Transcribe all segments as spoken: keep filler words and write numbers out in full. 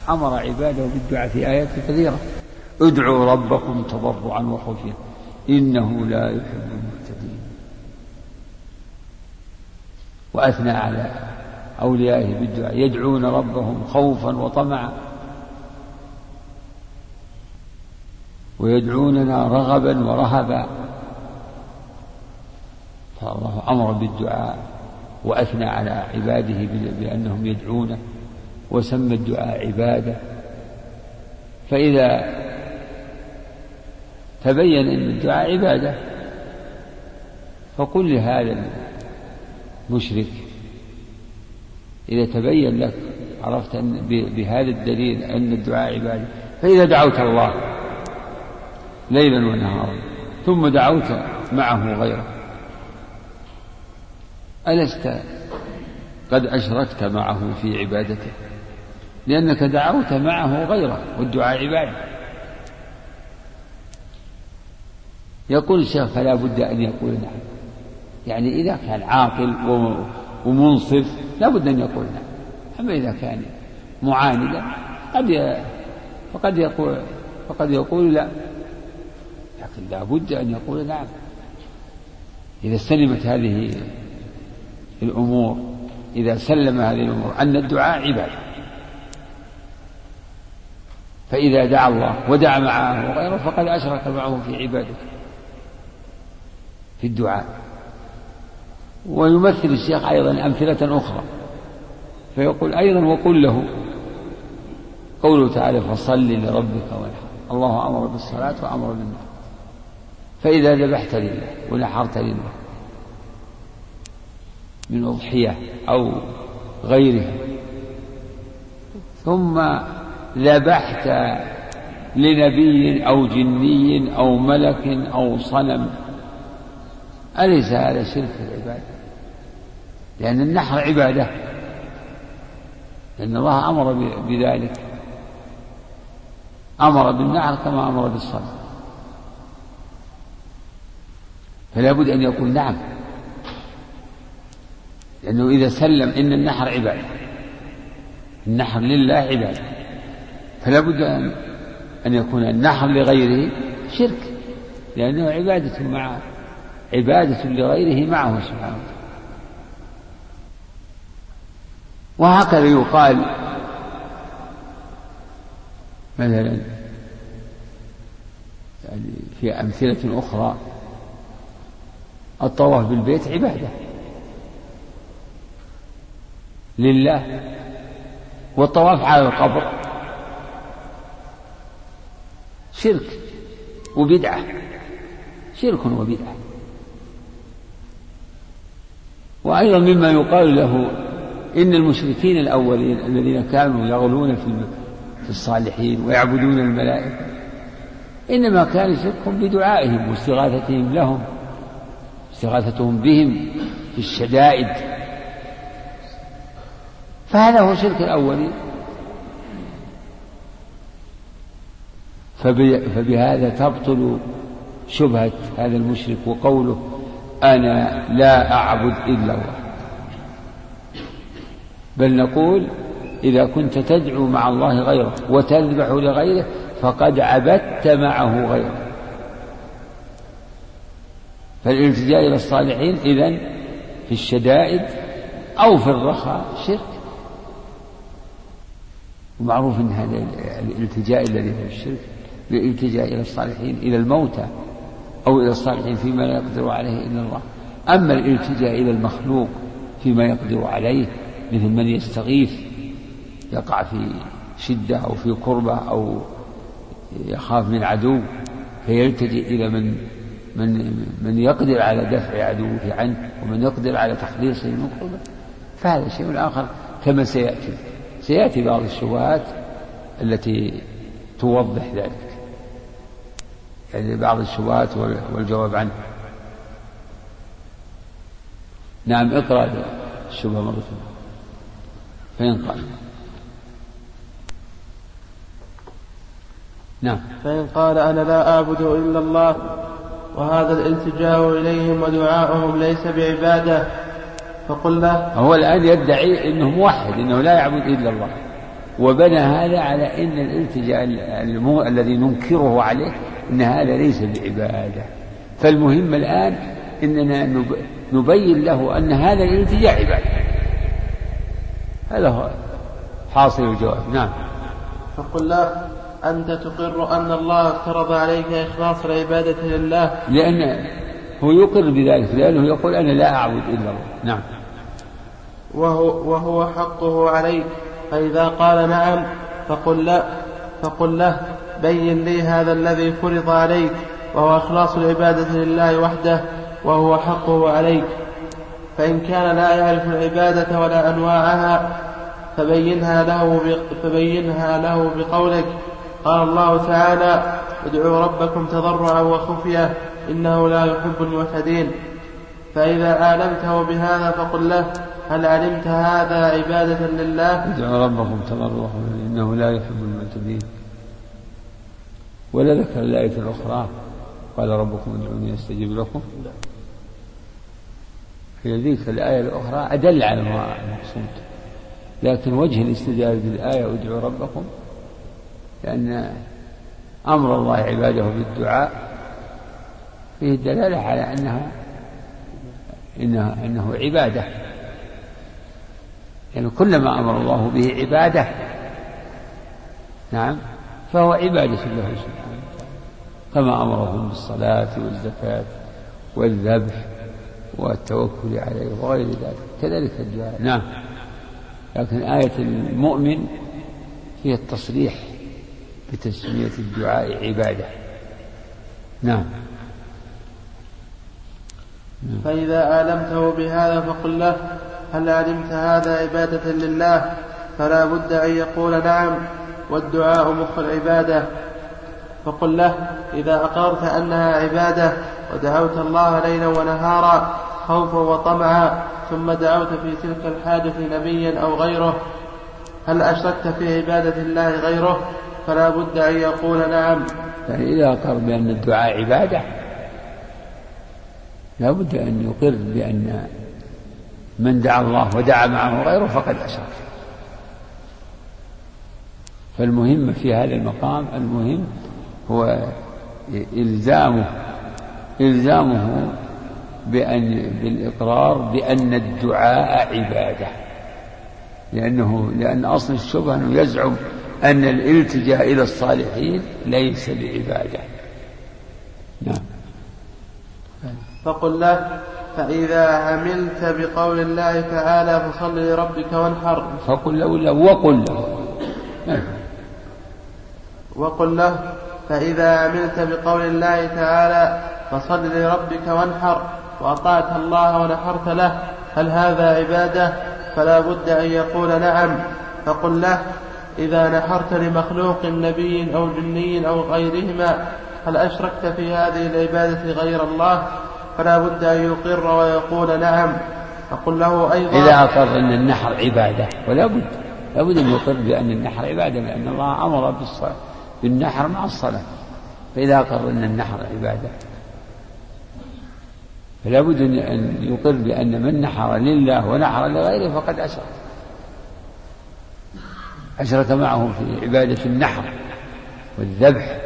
أمر عباده بالدعاء في آيات كثيرة. ادعوا ربكم تضرعا وخفيا إنه لا يحب المعتدين. وأثنى على أوليائه بالدعاء يدعون ربهم خوفا وطمعا ويدعوننا رغبا ورهبا. فالله أمر بالدعاء وأثنى على عباده بأنهم يدعونه وسمى الدعاء عبادة. فإذا تبين أن الدعاء عبادة فقل لهذا المشرك إذا تبين لك عرفت أن بهذا الدليل أن الدعاء عبادة، فإذا دعوت الله ليلا ونهارا ثم دعوت معه غيره ألست قد أشركت معه في عبادته؟ لأنك دعوت معه غيره، والدعاء عبادة. يقول الشيخ فلا بد أن يقول نعم، يعني إذا كان عاقل ومنصف لا بد أن يقول نعم. أما إذا كان معاندا قد فقد يقول فقد يقول لا، لكن لا بد أن يقول نعم إذا سلمت هذه الأمور، إذا سلم هذه الأمور أن الدعاء عبادة. فإذا دعا الله ودعا معه غيره فقد أشرك معه في عبادته في الدعاء. ويمثل الشيخ أيضا أمثلة أخرى فيقول أيضا وقل له قوله تعالى فصل لربك وانحر. الله أمر بالصلاة وأمر بالنحر. فإذا ذبحت لله ونحرت لله من أضحية أو غيرها ثم ذبحت لنبي أو جني أو ملك أو صنم أليس هذا شرك في العبادة؟ لأن النحر عبادة، لأن الله أمر بذلك، أمر بالنحر كما أمر بالصلاة. فلا بد أن يقول نعم، لأنه إذا سلم إن النحر عبادة، النحر لله عبادة، فلا بد أن يكون النحر لغيره شرك، لأنه عبادة مع عبادة لغيره معه سبحانه وتعالى. وهكذا يقال مثلا يعني في أمثلة أخرى الطواف بالبيت عبادة لله، والطواف على القبر شرك وبدعة، شرك وبدعة. وأيضا مما يقال له إن المشركين الأولين الذين كانوا يغلون في الصالحين ويعبدون الملائكة إنما كان شركهم بدعائهم واستغاثتهم لهم، استغاثتهم بهم في الشدائد، فهذا هو شرك الأولين. فبهذا تبطل شبهة هذا المشرك وقوله أنا لا أعبد إلا الله، بل نقول إذا كنت تدعو مع الله غيره وتذبح لغيره فقد عبدت معه غيره. فالالتجاء إلى الصالحين إذن في الشدائد أو في الرخاء شرك. ومعروف أن هذا الالتجاء الذي هو الشرك بالالتجاء إلى الصالحين إلى الموتى أو إلى الصالحين فيما لا يقدر عليه إلا الله. أما الالتجاء إلى المخلوق فيما يقدر عليه مثل من يستغيث يقع في شدة أو في كربة أو يخاف من عدو فيلتجئ إلى من من من يقدر على دفع عدوه عنه ومن يقدر على تخليصه من كربة، فهذا شيء آخر كما سيأتي سيأتي بعض الشبهات التي توضح ذلك، يعني بعض الشبهات والجواب عنه. نعم اقرأ الشبهة مرة فإن قال نعم فإن قال أنا لا أعبد إلا الله وهذا الالتجاء إليهم ودعاؤهم ليس بعبادة فقل له هو الآن يدعي أنه موحد أنه لا يعبد إلا الله وبنى هذا على أن الالتجاء الذي ننكره عليه أن هذا ليس بعبادة. فالمهم الآن أننا نبين له أن هذا الالتجاء عبادة. هذا هو حاصل الجواب. نعم. فقل له أنت تقر أن الله افترض عليك إخلاص العبادة لله، لأن هو يقر بذلك، لأنه يقول أنا لا أعبد إلا الله. نعم. وهو, وهو حقه عليك، فإذا قال نعم فقل له, فقل له بين لي هذا الذي فرض عليك وهو إخلاص العبادة لله وحده وهو حقه عليك. فإن كان لا يعرف العبادة ولا أنواعها فبينها له, فبينها له بقولك قال الله تعالى ادعوا ربكم تضرعا وخفية إنه لا يحب المعتدين. فإذا أعلمته بهذا فقل له هل علمت هذا عبادة لله؟ ادعوا ربكم تضرعا إنه لا يحب المعتدين. ولا ذكر الآية الأخرى قال ربكم ادعوني أستجب لكم. هي ذيك الآية الأخرى أدل على المقصود، لكن وجه الاستدلال بالآية ادعوا ربكم لأن أمر الله عباده بالدعاء فيه الدلالة على أنها إنه, إنه عبادة، يعني كلما أمر الله به عبادة نعم فهو عبادة له سبحانه كما أمرهم بالصلاة والزكاة والذبح والتوكل عليه وغير ذلك كذلك الدعاء. نعم. لكن آية المؤمن فيها التصريح بتسمية الدعاء عبادة. نعم. فإذا أعلمته بهذا فقل له هل علمت هذا عبادة لله؟ فلا بد أن يقول نعم والدعاء مخ العبادة. فقل له إذا أقررت أنها عبادة ودعوت الله ليلا ونهارا خوفا وطمعا ثم دعوت في تلك الحاجة نبيا أو غيره هل أشركت في عبادة الله غيره؟ فلا بد أن يقول نعم. يعني إذا أقر بأن الدعاء عبادة لا بد أن يقر بأن من دعا الله ودعا معه غيره فقد أشرك. فالمهم في هذا المقام المهم هو إلزامه إلزامه بأن بالإقرار بأن الدعاء عبادة، لأنه لأن أصل الشبهة أنه يزعم أن الالتجاء إلى الصالحين ليس بعبادة. نعم. فقل له فإذا عملت بقول الله تعالى فصل لربك وانحر. فقل له لا وقل له وقل له فإذا عملت بقول الله تعالى فصل لربك وانحر وأطعت الله ونحرت له هل هذا عبادة؟ فلا بد أن يقول نعم. فقل له إذا نحرت لمخلوق نبي أو جني أو غيرهما هل أشركت في هذه العبادة غير الله؟ فلا بد أن يقر ويقول نعم. أقول له أيضا إذا أقر أن النحر عبادة ولا بد لا بد أن يقر بأن النحر عبادة لأن الله أمر بالصلاة بالنحر مع الصلاة. فإذا أقر أن النحر عبادة فلا بد أن يقر بأن من نحر لله ونحر لغيره فقد أشرك أشرك معه في عبادة النحر والذبح.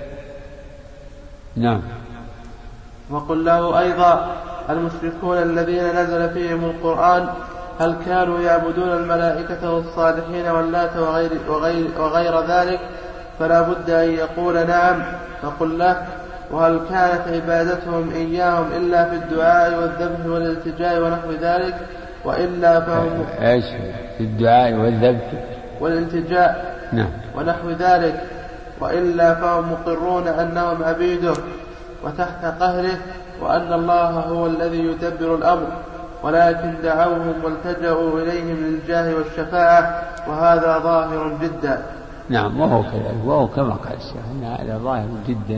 نعم. وقل له أيضا المشركون الذين نزل فيهم القرآن هل كانوا يعبدون الملائكة والصالحين واللات وغير, وغير, وغير ذلك؟ فلا بد أن يقول نعم. فقل له وهل كانت عبادتهم إياهم إلا في الدعاء والذبح والالتجاء ونحو ذلك وإلا فهم إيش في الدعاء والذبح والالتجاء نعم ونحو ذلك وإلا فهم مقرون أنهم عبيده وتحت قهره وأن الله هو الذي يدبر الأمر ولكن دعوهم والتجأوا إليهم للجاه والشفاعة وهذا ظاهر جدا. نعم وهو كذلك وهو كما قال الشيخ أن هذا ظاهر جدا.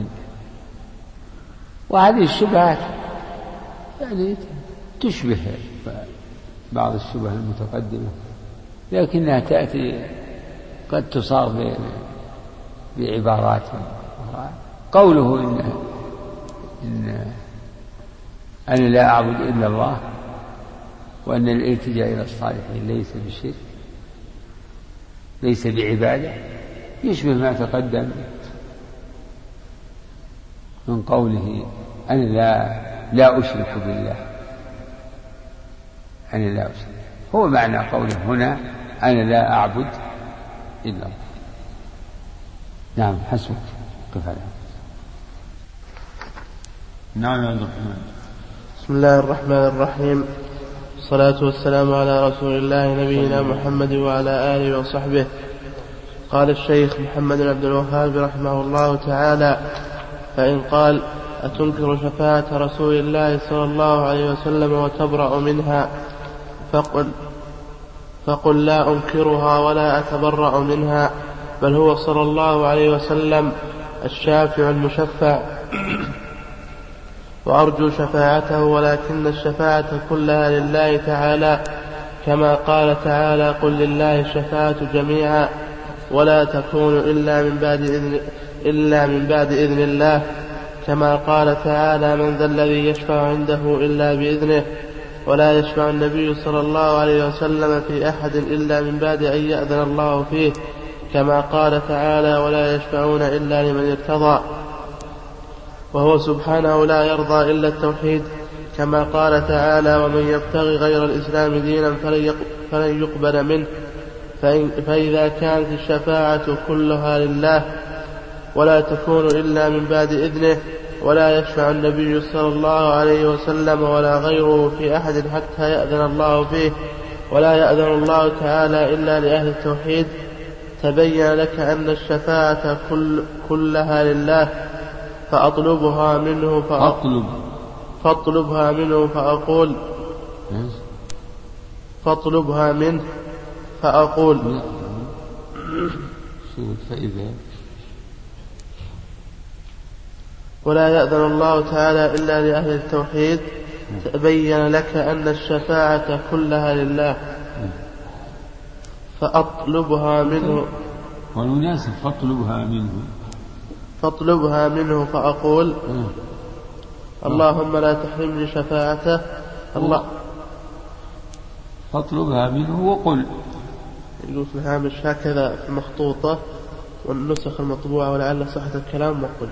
وهذه الشبهات يعني تشبه بعض الشبه المتقدمة لكنها تأتي قد تصار بعبارات قوله إن, إن أنا لا أعبد إلا الله وأن الالتجاء إلى الصالحين ليس بشرك ليس بعبادة يشبه ما تقدم من قوله أنا لا لا أشرك بالله، أنا لا أشرك، هو معنى قوله هنا أنا لا أعبد إلا الله. نعم حسبك قف عليها. نعم يا عبد الرحمن. بسم الله الرحمن الرحيم، الصلاة والسلام على رسول الله نبينا محمد وعلى آله وصحبه. قال الشيخ محمد بن عبد الوهاب رحمه الله تعالى: فإن قال أتنكر شفاعة رسول الله صلى الله عليه وسلم وتبرأ منها، فقل, فقل لا أنكرها ولا أتبرأ منها، بل هو صلى الله عليه وسلم الشافع المشفع، وأرجو شفاعته، ولكن الشفاعة كلها لله تعالى، كما قال تعالى: قل لله الشفاعة جميعا ولا تكون إلا من بعد إذن, إلا من بعد إذن الله، كما قال تعالى: من ذا الذي يشفع عنده إلا بإذنه، ولا يشفع النبي صلى الله عليه وسلم في أحد إلا من بعد أن يأذن الله فيه، كما قال تعالى: ولا يشفعون إلا لمن ارتضى، وهو سبحانه لا يرضى إلا التوحيد، كما قال تعالى: ومن يبتغي غير الإسلام دينا فلن يقبل منه. فإذا كانت الشفاعة كلها لله ولا تكون إلا من بعد إذنه، ولا يشفع النبي صلى الله عليه وسلم ولا غيره في أحد حتى يأذن الله فيه، ولا يأذن الله تعالى إلا لأهل التوحيد، تبين لك أن الشفاعة كل كلها لله، فأطلبها منه فأطلب فاطلبها منه فأقول فاطلبها منه فأقول فإذا ولا يأذن الله تعالى إلا لأهل التوحيد، تبين لك أن الشفاعة كلها لله، فأطلبها منه والمناسب فاطلبها منه فاطلبها منه فأقول اللهم لا تحرمني شفاعته. الله فاطلبها منه وقل. يقول في الهامش هكذا في المخطوطة والنسخ المطبوعة ولعل صحة الكلام وقل.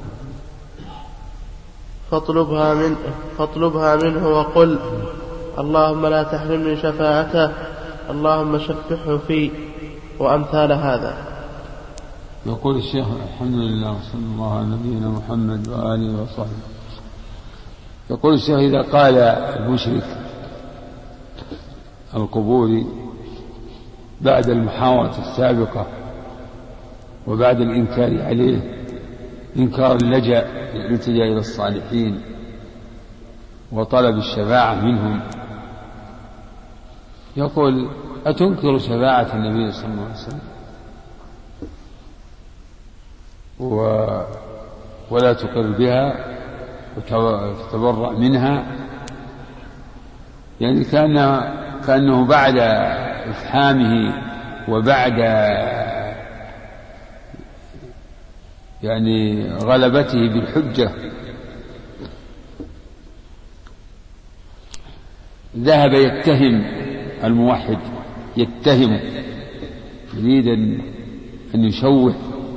فاطلبها منه فاطلبها منه وقل اللهم لا تحرمني شفاعته، اللهم شفعه في، وأمثال هذا. يقول الشيخ الحمد لله صلى الله على نبينا محمد وآله وصحبه. يقول الشيخ إذا قال المشرك القبوري بعد المحاورة السابقة وبعد الإنكار عليه إنكار اللجأ الالتجاء إلى الصالحين وطلب الشفاعة منهم، يقول أتنكر شفاعة النبي صلى الله عليه وسلم ولا تقر بها وتتبرأ منها؟ يعني كان كأنه بعد إفهامه وبعد يعني غلبته بالحجة ذهب يتهم الموحد، يتهم يريد أن يشوه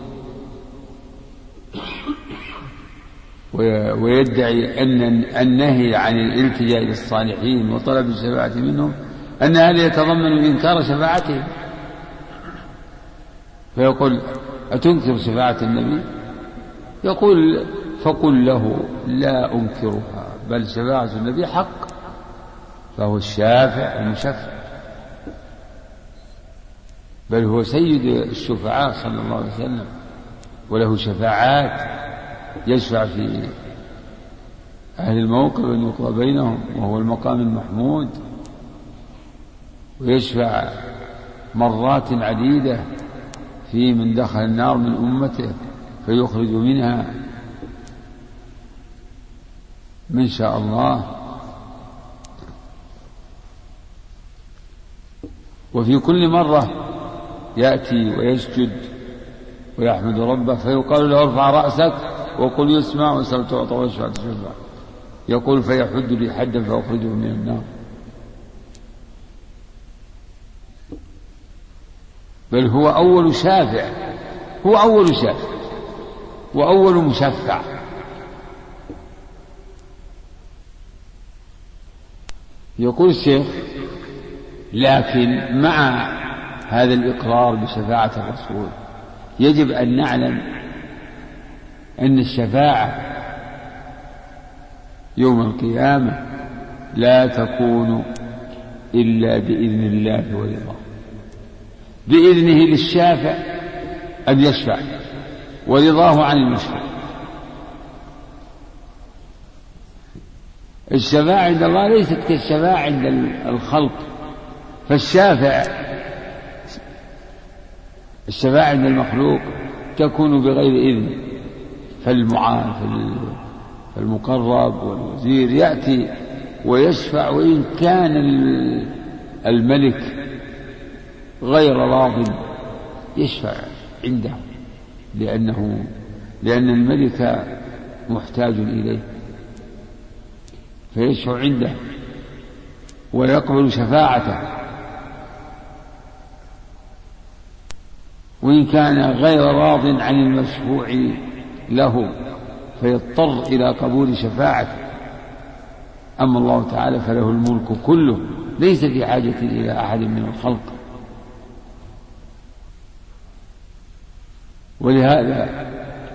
ويدعي أن النهي عن الالتجاء إلى الصالحين وطلب الشفاعة منهم أن هذا يتضمن إنكار شفاعتهم، فيقول أتنكر شفاعة النبي؟ يقول فقل له لا أنكرها، بل شفاعة النبي حق، فهو الشافع المشفع، بل هو سيد الشفعاء صلى الله عليه وسلم، وله شفاعات يشفع في أهل الموقف أن يقضى بينهم وهو المقام المحمود، ويشفع مرات عديدة في من دخل النار من أمته فيخرج منها من شاء الله. وفي كل مرة يأتي ويسجد ويحمد ربه فيقال له ارفع رأسك وقل يسمع وسل تعطى واشفع تشفع، يقول فيحد لي حدا فأخرجه من النار. بل هو أول شافع، هو أول شافع وأول مشفع. يقول الشيخ: لكن مع هذا الإقرار بشفاعة الرسول يجب أن نعلم أن الشفاعة يوم القيامة لا تكون إلا بإذن الله ورضاه. بإذنه للشافع أن يشفع، ورضاه عن المشفع. الشفاعة عند الله ليست كالشفاعة عند الخلق، فالشافع الشفاعة عند المخلوق تكون بغير إذن، فالمعان فالمقرب والوزير يأتي ويشفع، وإن كان الملك غير راض يشفع عنده، لأنه لأن الملك محتاج إليه فيشفع عنده ويقبل شفاعته، وإن كان غير راض عن المشفوع له فيضطر إلى قبول شفاعته. أما الله تعالى فله الملك كله، ليس في حاجة إلى أحد من الخلق. ولهذا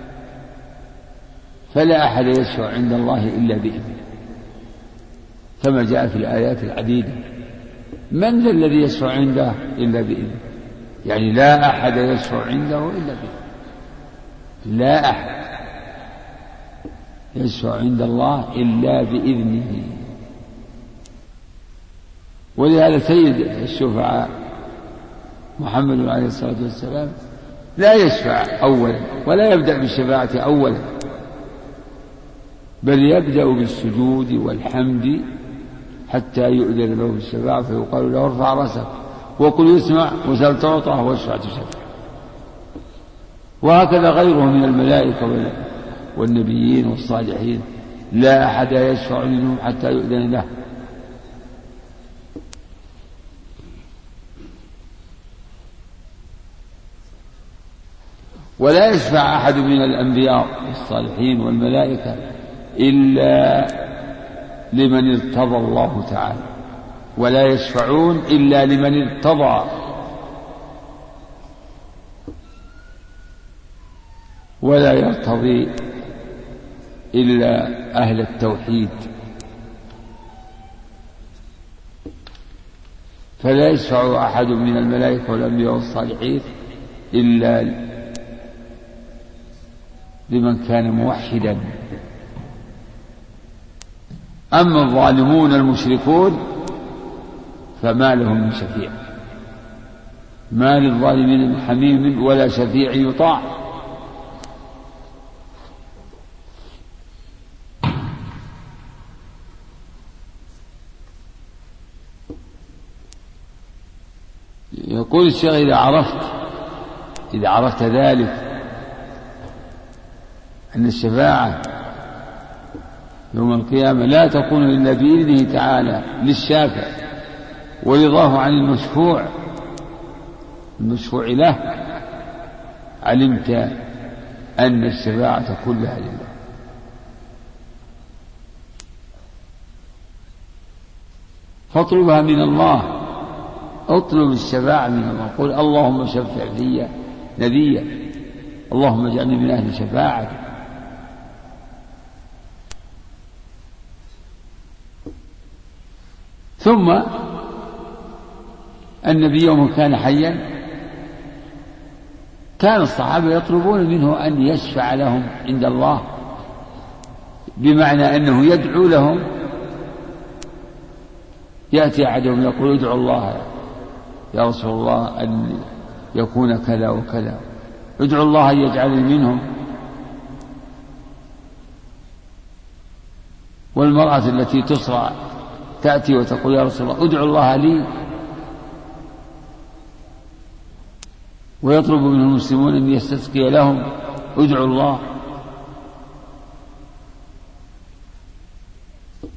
فلا أحد يشفع عند الله إلا بإذنه، كما جاء في الآيات العديدة: من ذا الذي يشفع عنده إلا بإذنه؟ يعني لا أحد يشفع عنده إلا بإذنه، لا أحد يشفع عند الله إلا بإذنه. ولهذا سيد الشفعاء محمد عليه الصلاة والسلام لا يشفع أولا ولا يبدأ بالشفاعة أولا، بل يبدأ بالسجود والحمد حتى يؤذن له بالشفاعة، فيقال له: ارفع رأسك وقل يسمع وسل تعطى واشفع تشفع. وهكذا غيره من الملائكة والنبيين والصالحين لا أحد يشفع منهم حتى يؤذن له. ولا يشفع أحد من الأنبياء والصالحين والملائكة إلا لمن ارتضى الله تعالى، ولا يشفعون إلا لمن ارتضى، ولا يرتضي إلا أهل التوحيد. فلا يشفع أحد من الملائكة والأنبياء والصالحين إلا لمن كان موحدا. أما الظالمون المشركون فما لهم من شفيع، ما للظالمين من حميم ولا شفيع يطاع. يقول الشيخ: إذا عرفت إذا عرفت ذلك أن الشفاعة يوم القيامة لا تكون إلا بإذنه تعالى للشافع ورضاه عن المشفوع المشفوع له، علمت أن الشفاعة كلها لله. فاطلبها من الله، اطلب الشفاعة من الله، قل: اللهم شفع في نبيا، اللهم اجعلني من أهل شفاعتك. ثم النبي يوم كان حيا كان الصحابة يطلبون منه أن يشفع لهم عند الله، بمعنى أنه يدعو لهم. يأتي أحدهم يقول: ادعو الله يا رسول الله أن يكون كذا وكذا، ادعو الله أن يجعلني منهم. والمرأة التي تصرع تأتي وتقول: يا رسول الله ادعو الله لي. ويطلب من المسلمون أن يستسقي لهم، ادعوا الله.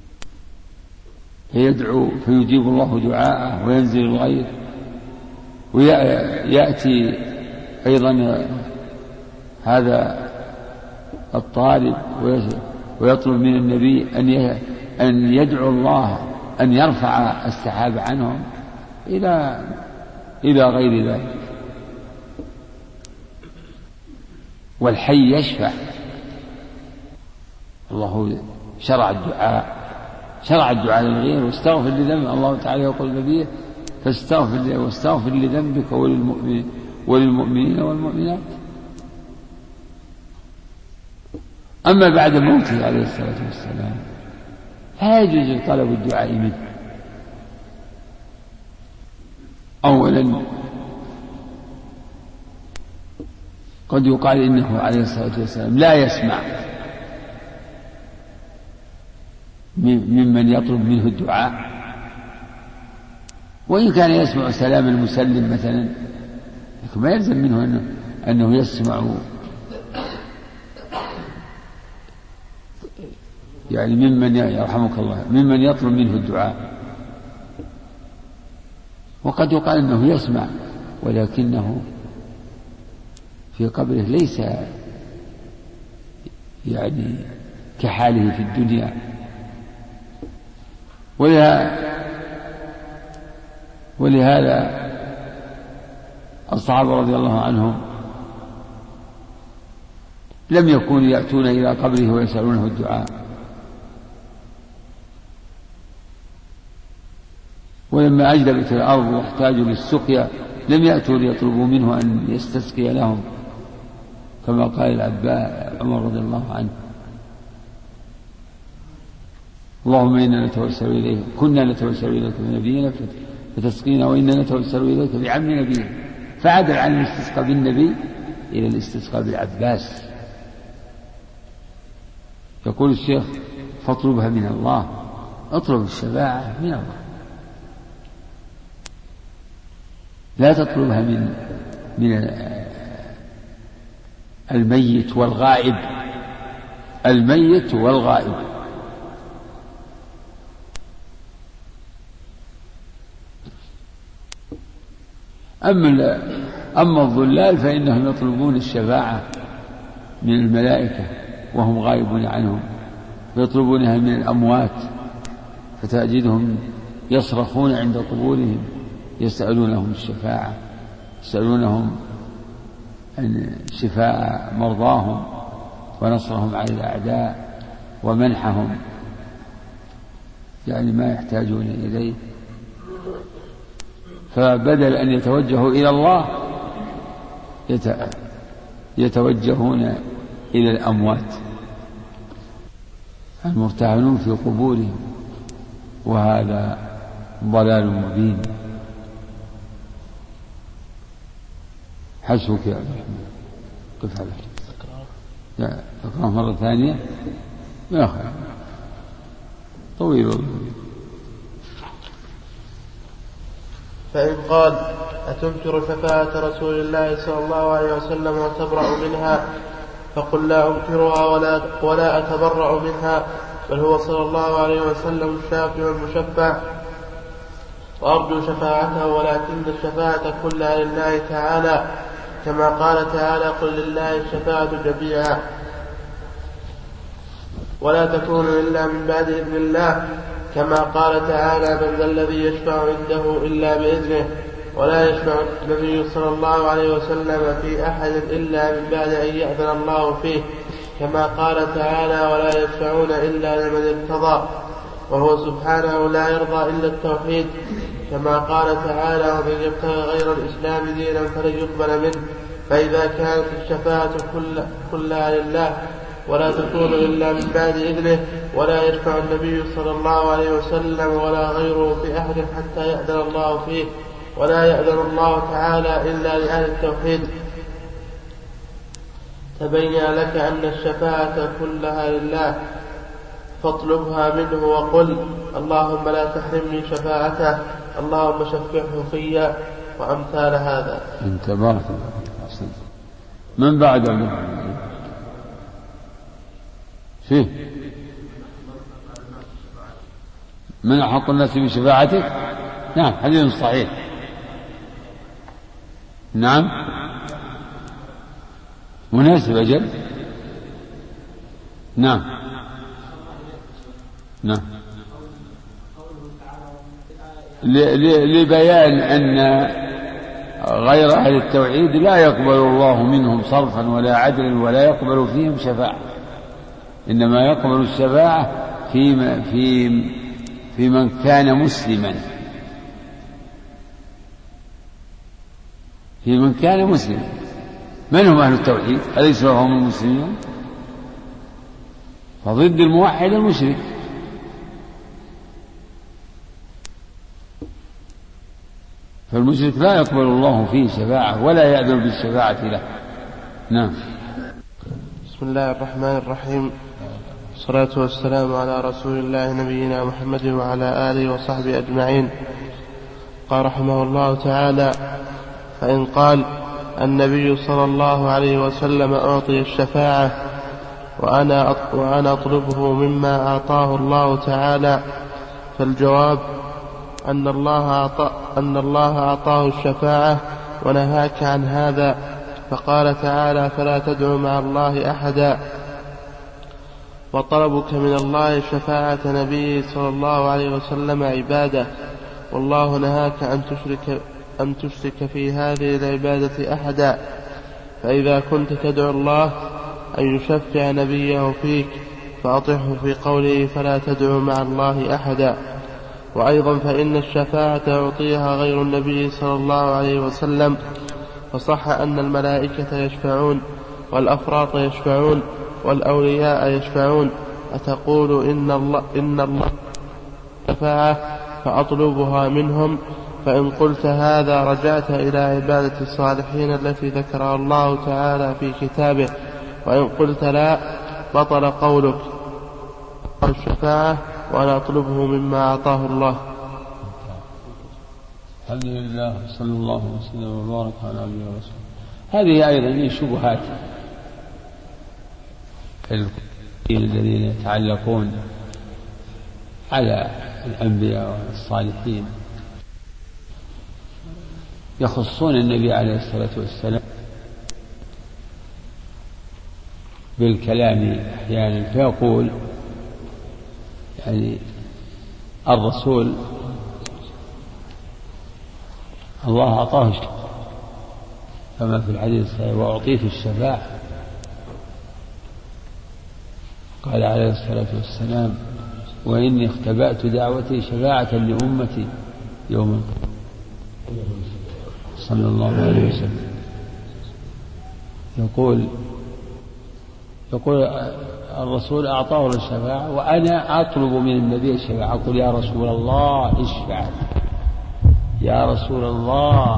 فيدعو فيجيب الله دعاءه وينزل الغيث ويأتي أيضا هذا الطالب ويطلب من النبي أن يدعو الله أن يرفع السحاب عنهم إلى إلى غير ذلك. والحي يشفع. الله شرع الدعاء شرع الدعاء للغير واستغفر لذنب. الله تعالى يقول النبي فاستغفر واستغفر لذنبك وللمؤمنين وللمؤمنين والمؤمنات. أما بعد موته عليه الصلاة والسلام فلا يجوز طلب الدعاء منه. أولا قد يقال إنه عليه الصلاة والسلام لا يسمع ممن يطلب منه الدعاء، وإن كان يسمع سلام المسلم مثلا لكن ما يلزم منه أنه, أنه يسمع يعني ممن يرحمك الله ممن يطلب منه الدعاء. وقد يقال أنه يسمع ولكنه في قبره ليس يعني كحاله في الدنيا. ولهذا الصحابة رضي الله عنهم لم يكونوا يأتون إلى قبره ويسألونه الدعاء، ولما أجدبت الأرض واحتاجوا للسقيا لم يأتوا ليطلبوا منه أن يستسقي لهم كما قال العباس عمر رضي الله عنه: اللهم إنا نتوسل إليك كنا نتوسل إليك بنبينا فتسقينا وإنا نتوسل إليك بعم نبينا، فعدل عن الاستسقاء بالنبي إلى الاستسقاء بالعباس. يقول الشيخ: فاطلبها من الله، اطلب الشفاعة من الله، لا تطلبها من من الميت والغائب الميت والغائب. أما أما الضلال فإنهم يطلبون الشفاعة من الملائكة وهم غائبون عنهم، ويطلبونها من الأموات، فتجدهم يصرخون عند قبورهم يسألونهم الشفاعة، يسألونهم عن شفاء مرضاهم ونصرهم على الأعداء ومنحهم يعني ما يحتاجون إليه. فبدل أن يتوجهوا إلى الله يتوجهون إلى الأموات المرتهنون في قبورهم، وهذا ضلال مبين. حسبك يا عبد الرحمن، قف على لا تقرأ مرة ثانية يا أخي طويل. فإن قال: أتنكر شفاعة رسول الله صلى الله عليه وسلم وتبرأ منها؟ فقل: لا أنكرها ولا, ولا أتبرأ منها، بل هو صلى الله عليه وسلم الشافع المشفع، وأرجو شفاعته، ولكن الشفاعة كلها لله تعالى، كما قال تعالى: قل لله الشفاعة جميعا، ولا تكون إلا من بعد إذن الله، كما قال تعالى: من ذا الذي يشفع عنده إلا بإذنه، ولا يشفع النبي صلى الله عليه وسلم في أحد إلا من بعد أن يأذن الله فيه، كما قال تعالى: ولا يشفعون إلا لمن ارتضى، وهو سبحانه لا يرضى إلا التوحيد، كما قال تعالى: ومن يبتغي غير الإسلام دينا فلن يقبل منه. فإذا كانت الشفاعة كلها لله ولا تكون إلا من بعد إذنه، ولا يشفع النبي صلى الله عليه وسلم ولا غيره في أحد حتى يأذن الله فيه، ولا يأذن الله تعالى إلا لأهل التوحيد، تبين لك أن الشفاعة كلها لله، فاطلبها منه وقل: اللهم لا تحرمني شفاعته، اللهم شفعه فيا، وأمثال هذا. انت بارك الله. من بعد فيه من أحق الناس بشفاعتك؟ نعم، حديث صحيح. نعم مناسب أجل. نعم نعم لبيان أن غير أهل التوحيد لا يقبل الله منهم صرفا ولا عدلا ولا يقبل فيهم شفاعة، إنما يقبل الشفاعة في في في من كان مسلما، في من كان مسلما. من هم أهل التوحيد؟ أليس هم المسلمون؟ فضد الموحد المشرك. فالمشرك لا يقبل الله فيه شفاعة ولا يأذن بالشفاعة له. نعم. بسم الله الرحمن الرحيم، والصلاة والسلام على رسول الله نبينا محمد وعلى آله وصحبه أجمعين. قال رحمه الله تعالى: فإن قال النبي صلى الله عليه وسلم أعطي الشفاعة وأنا وأنا أطلبه مما أعطاه الله تعالى، فالجواب أن الله أعطى أن الله أعطاه الشفاعة ونهاك عن هذا، فقال تعالى: فلا تدع مع الله أحدا. وطلبك من الله شفاعة نبيه صلى الله عليه وسلم عبادة، والله نهاك أن تشرك أن تشرك في هذه العبادة أحدا. فإذا كنت تدعو الله أن يشفع نبيه فيك فأطعه في قوله: فلا تدع مع الله أحدا. وأيضا فإن الشفاعة يعطيها غير النبي صلى الله عليه وسلم، فصح أن الملائكة يشفعون والأفراط يشفعون والأولياء يشفعون، أتقول إن الله إن الله شفاعة فأطلبها منهم؟ فإن قلت هذا رجعت إلى عبادة الصالحين التي ذكرها الله تعالى في كتابه، وإن قلت لا بطل قولك الشفاعة وأنا أطلبه مما أعطاه الله. الحمد لله صلى الله وسلم وبارك على عبده ورسوله. هذه أيضا من شبهات الذين يتعلقون على الأنبياء والصالحين، يخصون النبي عليه الصلاة والسلام بالكلام أحيانا، فيقول يعني الرسول الله أعطاه كما في الحديث الصحيح: وأعطيت الشفاعة. قال عليه الصلاة والسلام: وإني اختبأت دعوتي شفاعة لأمتي يوم القيامة، صلى الله عليه وسلم. يقول يقول الرسول أعطاه الشفاعة وأنا أطلب من النبي الشفاعة، أقول: يا رسول الله اشفع، يا رسول الله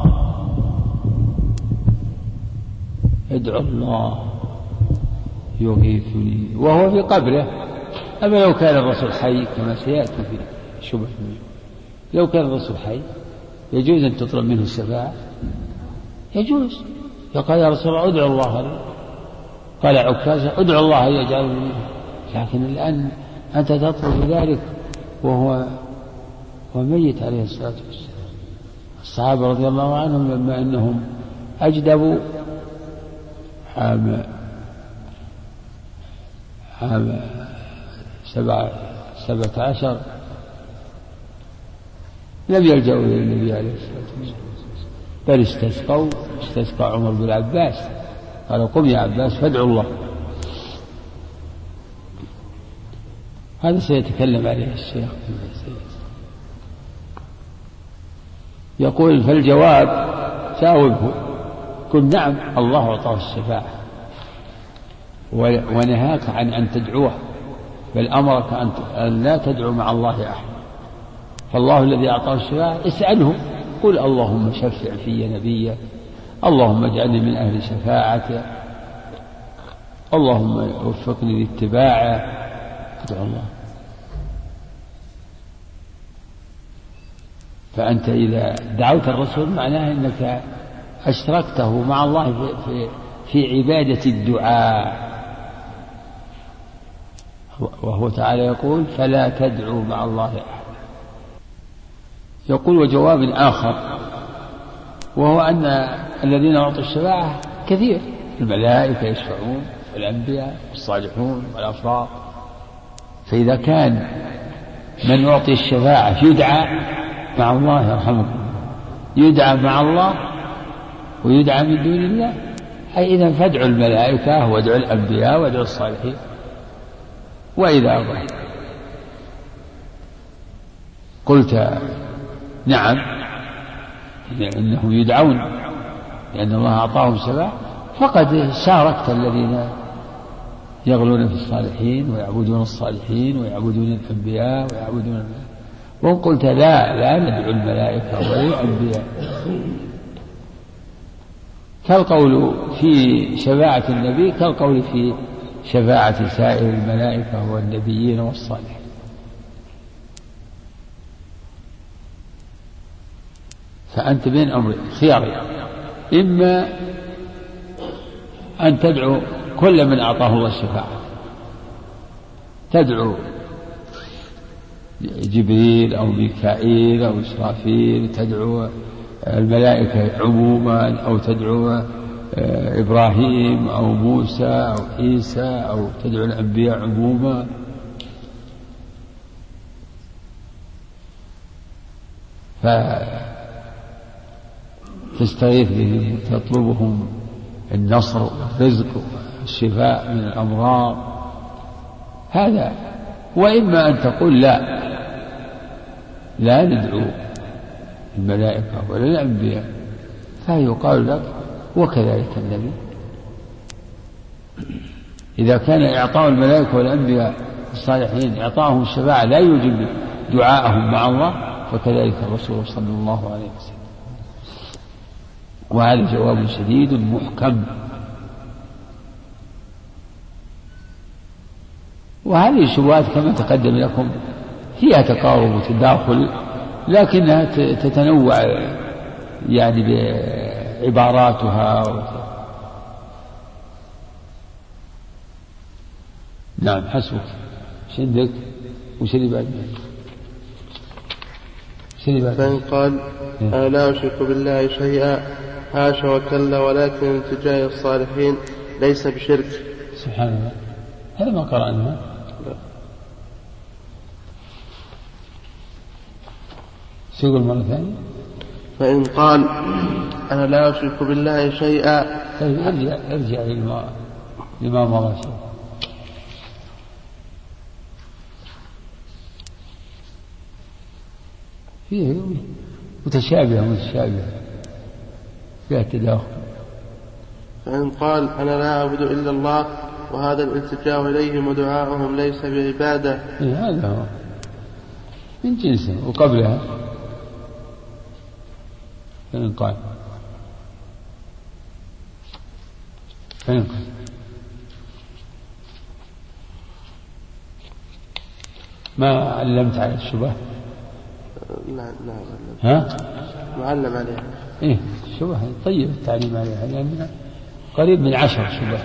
ادعو الله يغيثني، وهو في قبره. أما لو كان الرسول حي كما سيأتي في شبه، لو كان الرسول حي يجوز أن تطلب منه الشفاعة؟ يجوز. فقال: يا رسول الله ادعو الله. قال عكاشة: ادعو الله يجعل منه. لكن الآن أنت تطلب ذلك وهو وميت عليه الصلاة والسلام. الصحابة رضي الله عنهم لما أنهم أجدبوا عام عام سبعة سبعة عشر لم يلجأوا إلى النبي عليه الصلاة والسلام، بل استسقوا استسقى عمر بن العباس، قال: قم يا عباس فادعوا الله. هذا سيتكلم عليه الشيخ. يقول: فالجواب جاوبه، قل: نعم الله أعطاه الشفاعة ونهاك عن أن تدعوه، بل أمرك أن لا تدعو مع الله أحد. فالله الذي أعطاه الشفاعة اسأله، قل: اللهم شفع في نبيه، اللهم اجعلني من أهل شفاعته، اللهم وفقني لاتباعه. ادعو الله. فأنت إذا دعوت الرسول معناه أنك أشركته مع الله في, في, في عبادة الدعاء. وهو تعالى يقول: فلا تدعوا مع الله أحد. يقول: وجواب آخر، وهو أن الذين أعطوا الشفاعة كثير، الملائكة يشفعون والأنبياء والصالحون والأفراد. فإذا كان من يعطي الشفاعة يدعى مع الله يرحمكم، يدعى مع الله ويدعى من دون الله، أي إذا فادعوا الملائكة وادعوا الأنبياء وادعوا الصالحين. وإذا قلت نعم إنهم يدعون لأن الله أعطاهم الشفاعة فقد شاركت الذين يغلون في الصالحين ويعبدون الصالحين ويعبدون الأنبياء ويعبدون. وإن قلت لا لا ندعو الملائكة ولا الأنبياء، كالقول في شفاعة النبي كالقول في شفاعة سائر الملائكة والنبيين والصالحين. فأنت بين أمرين خيارين، إما أن تدعو كل من أعطاه الله الشفاعة، تدعو جبريل أو ميكائيل أو إسرافيل، تدعو الملائكة عموما، أو تدعو إبراهيم أو موسى أو عيسى، أو تدعو الأنبياء عموما. فتستغيث بهم تطلبهم النصر والرزق والشفاء من الأمراض، هذا. وإما أن تقول لا لا ندعو الملائكة ولا الأنبياء، فيقال لك وكذلك النبي، إذا كان إعطاء الملائكة والأنبياء الصالحين إعطاهم الشفاعة لا يوجب دعاءهم مع الله، فكذلك الرسول صلى الله عليه وسلم. وهذا جواب شديد محكم. وهذه الشبهات كما تقدم لكم فيها تقارب وتداخل، لكنها تتنوع يعني بعباراتها. نعم حسبك. ايش عندك؟ وش اللي بعد؟ فإن قال أنا لا أشرك بالله شيئا حاشا وكلا، ولكن التجاه الصالحين ليس بشرك. سبحان الله، هذا ما قرأناه. سيقول مرة ثانية. فإن قال أنا لا أشرك بالله شيئا. طيب ارجع ارجع لما لما مضى شيء. فيه متشابهة متشابهة فيها تداخل. فإن قال أنا لا أعبد إلا الله وهذا الالتجاء إليهم ودعاؤهم ليس بعبادة. إيه هذا هو من جنسه. وقبلها فإن قال فإن قال ما علمت على الشبه. لا لا ها معلم عليها. إيه شبه طيب التعليم عليها لأنها قريب من عشر شبه.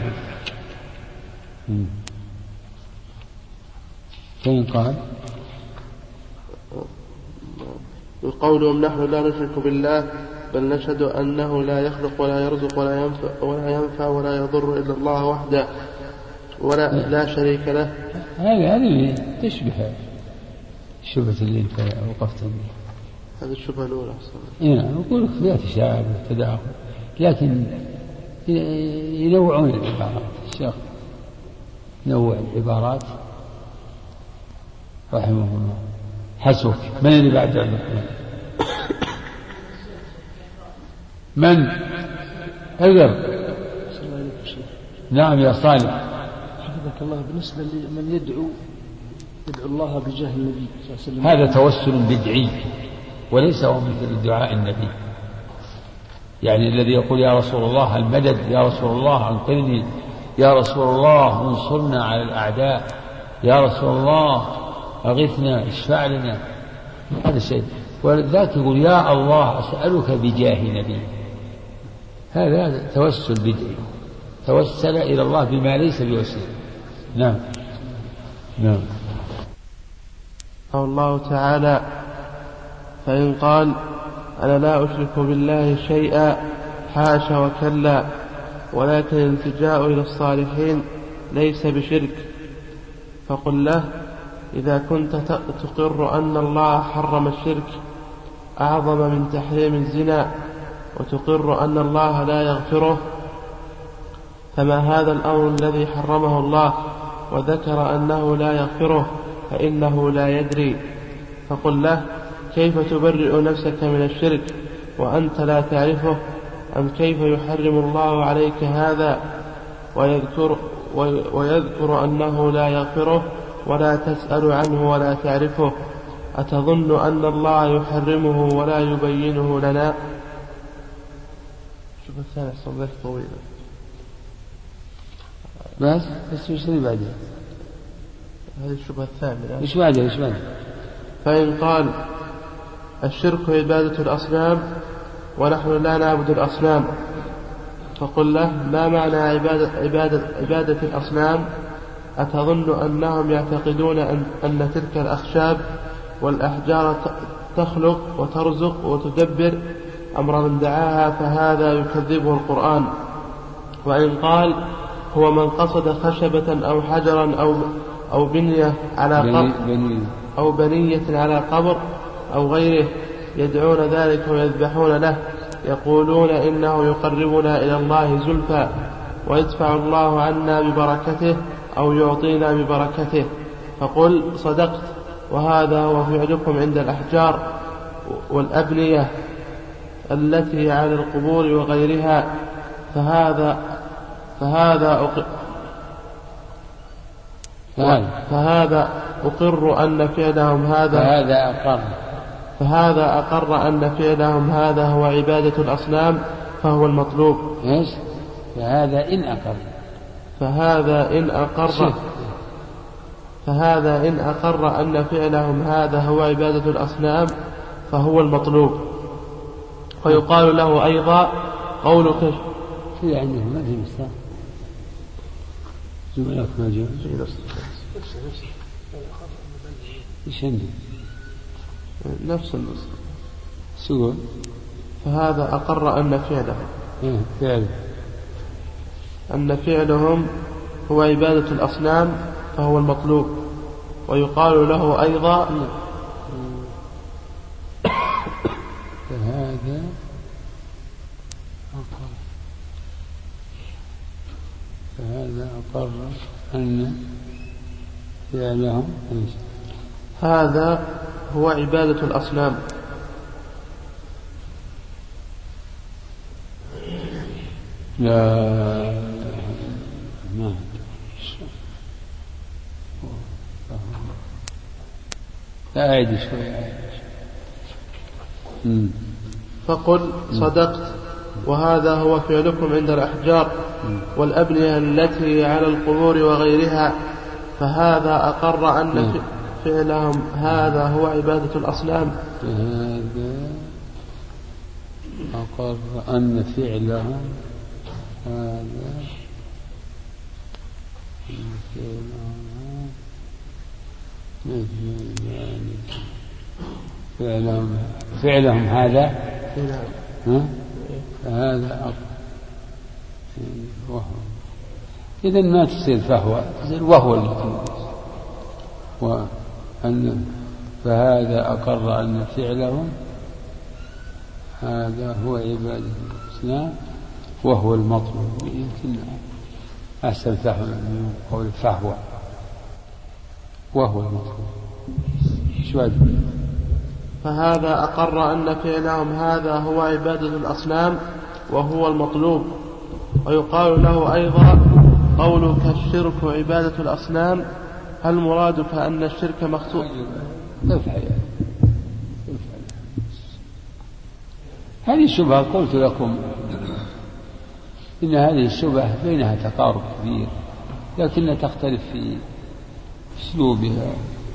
فإن قال وقولهم نحن لا نشرك بالله بل نشهد أنه لا يخلق ولا يرزق ولا ينفع ولا ينفع ولا يضر إلا الله وحده ولا لا شريك له. هذه هذه تشبه الشبهة اللي انت وقفت بها. هذه الشبهة الأولى. إيه نقول فيها تشابه تداخل، لكن ينوعون العبارات. الشيخ نوع العبارات رحمه الله. حسبك. من اللي بعد عبد الرحمن؟ من اقرب. نعم يا صالح. حفظك الله. بالنسبة لمن يدعو يدعو الله بجاه النبي صلى الله عليه وسلم، هذا توسل بدعي وليس هو مثل دعاء النبي. يعني الذي يقول يا رسول الله المدد، يا رسول الله انقذني، يا رسول الله انصرنا على الأعداء، يا رسول الله أغثنا اشفع لنا، هذا شيء. ولذلك يقول يا الله أسألك بجاه نبي، هذا توسل بدعي، توسل إلى الله بما ليس بوسيلة. نعم نعم. قال الله تعالى فإن قال أنا لا أشرك بالله شيئا حاشا وكلا، ولكن الالتجاء إلى الصالحين ليس بشرك. فقل له: إذا كنت تقر أن الله حرم الشرك أعظم من تحريم الزنا، وتقر أن الله لا يغفره، فما هذا الأمر الذي حرمه الله وذكر أنه لا يغفره، فإنه لا يدري. فقل له: كيف تبرئ نفسك من الشرك وأنت لا تعرفه؟ أم كيف يحرم الله عليك هذا ويذكر, ويذكر أنه لا يغفره ولا تسأل عنه ولا تعرفه؟ أتظن أن الله يحرمه ولا يبينه لنا؟ شوف الثاني صدق طويلة بس بس وش اللي بعدها؟ هذه الشبهة الثامنة. وش بعدها وش بعدها؟ فإن قال: الشرك عبادة الأصنام ونحن لا نعبد الأصنام، فقل له: ما معنى عبادة, عبادة, عبادة الأصنام؟ أتظن أنهم يعتقدون أن, أن تلك الأخشاب والأحجار تخلق وترزق وتدبر أمر من دعاها؟ فهذا يكذبه القرآن. وإن قال: هو من قصد خشبة أو حجرا أو, أو بنية على قبر أو بنية على قبر أو غيره يدعون ذلك ويذبحون له، يقولون إنه يقربنا إلى الله زلفى ويدفع الله عنا ببركته أو يعطينا ببركته، فقل: صدقت، وهذا هو فعلكم عند الأحجار والأبنية التي على القبور وغيرها، فهذا فهذا أق... فهذا أقر أن فعلهم هذا فهذا أقر فهذا أقر أن فعلهم هذا هو عبادة الأصنام، فهو المطلوب. إيش؟ فهذا إن أقر فهذا إن أقر فهذا إن أقر أن فعلهم هذا هو عبادة الأصنام فهو المطلوب. ويقال له أيضا قولك في عندهم ما في مستوى زملاء ما جاء ايش عنده نفس النص سوى. فهذا أقر أن فعلهم فعل أن فعلهم هو عبادة الأصنام فهو المطلوب. ويقال له أيضا فهذا أقر فهذا أقر أن فعلهم هذا هو عبادة الأصنام. لا ما لا أعيد شوي. فقل: صدقت، وهذا هو فعلكم عند الأحجار والأبنية التي على القبور وغيرها، فهذا أقر أن فعلهم هذا هو عبادة الأصنام. هذا أقر أن فعلهم هذا فعلهم فعلهم هذا هذا أقر وهو. إذا ما تصير فهو تصير وهو اللي وأن فهذا أقر أن فعلهم هذا هو عبادة الأصنام وهو المطلوب. يمكن أحسن فهم من قول فهو وهو المطلوب. شو فهذا أقر أن فعلهم هذا هو عبادة الأصنام وهو المطلوب. ويقال له أيضا قولك الشرك عبادة الأصنام، هل مرادك أن الشرك مخصوص؟ هذه الشبهة قلت لكم إن هذه الشبهة بينها تقارب كبير، لكن تختلف في أسلوبها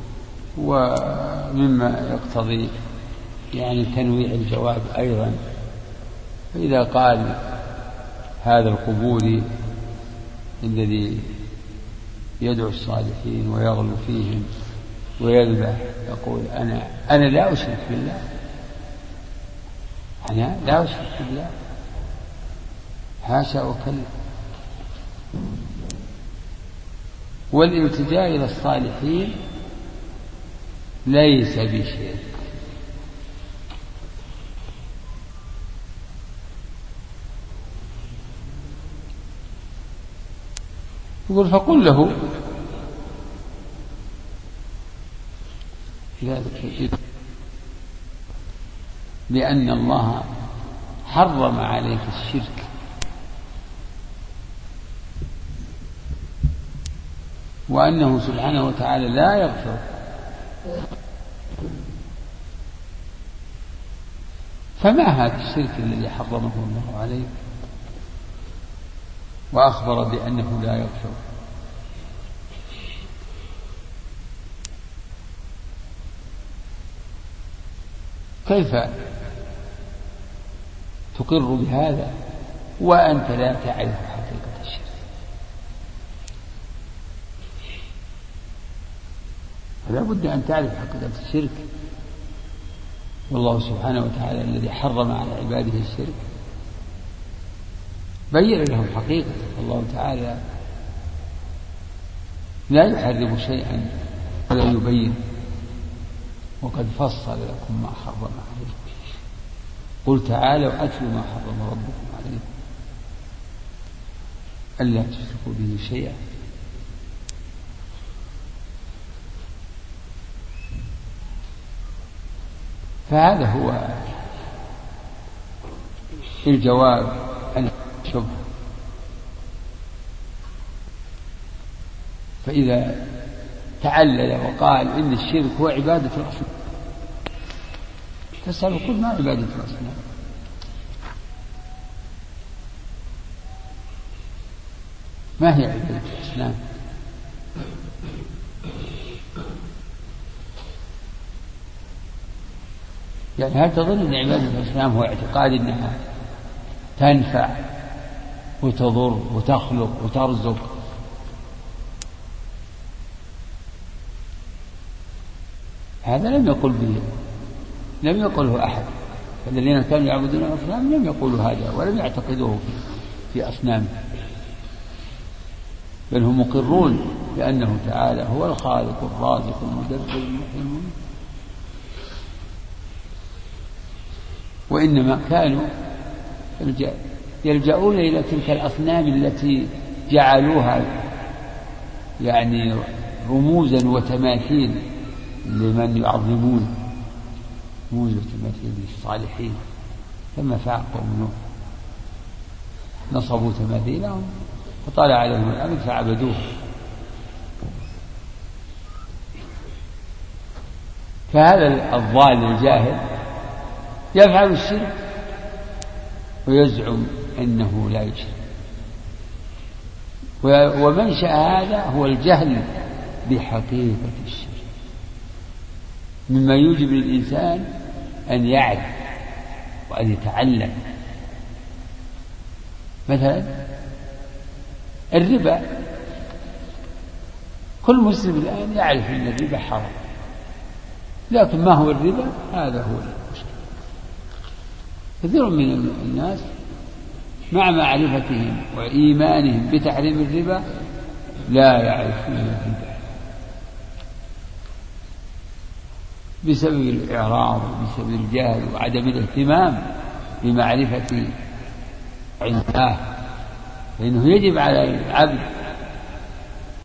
ومما يقتضي يعني تنويع الجواب أيضا. فإذا قال هذا القبوري الذي يدعو الصالحين ويغلو فيهم ويذبح يقول أنا أنا لا أشرك بالله، أنا لا أشرك بالله، حاشا وكلا. والالتجاء إلى الصالحين ليس بشرك. يقول فقل له بأن الله حرم عليك الشرك، وأنه سبحانه وتعالى لا يغفر، فما هذا الشرك الذي حرمه الله عليك وأخبر بأنه لا يغفر؟ كيف تقر بهذا وأنت لا تعرف حقيقة الشرك؟ فلا بد أن تعرف حقيقة الشرك. والله سبحانه وتعالى الذي حرم على عباده الشرك بين لهم حقيقة. الله تعالى لا يحرم شيئا ولا يبين، وقد فصل لكم ما حرم عليكم. قل تعالوا أتلوا ما حرم ربكم عليكم ألا تشركوا به شيئا. فهذا هو الجواب عن الشبهة. فإذا تعلل وقال إن الشرك هو عبادة الأصنام، تسأل قل ما عبادة الأصنام؟ ما هي عبادة الأصنام؟ يعني هل تظن أن عبادة الأصنام هو اعتقاد أنها تنفع وتضر وتخلق وترزق؟ هذا لم يقل به، لم يقله أحد. الذين كانوا يعبدون الأصنام لم يقولوا هذا ولم يعتقدوه في أصنامهم، بل هم مقرون بأنه تعالى هو الخالق الرازق المدبر المحيي المميت. وإنما كانوا يلجؤون إلى تلك الأصنام التي جعلوها يعني رموزا وتماثيل لمن يعظمون، رموز وتماثيل للصالحين. كما فعل قوم نوح، نصبوا تماثيلهم فطلع عليهم الأمد فعبدوه. فهذا الضال الجاهل يفعل الشرك ويزعم أنه لا يشرك، ومنشأ هذا هو الجهل بحقيقة الشرك، مما يوجب للإنسان أن يعرف وأن يتعلم. مثلا الربا، كل مسلم الآن يعرف أن الربا حرام، لكن ما هو الربا؟ هذا هو المشكلة. كثير من الناس مع معرفتهم وإيمانهم بتحريم الربا لا يعرفون الربا بسبب الإعراض وبسبب الجهل وعدم الاهتمام بمعرفة علم الله. فإنه يجب على العبد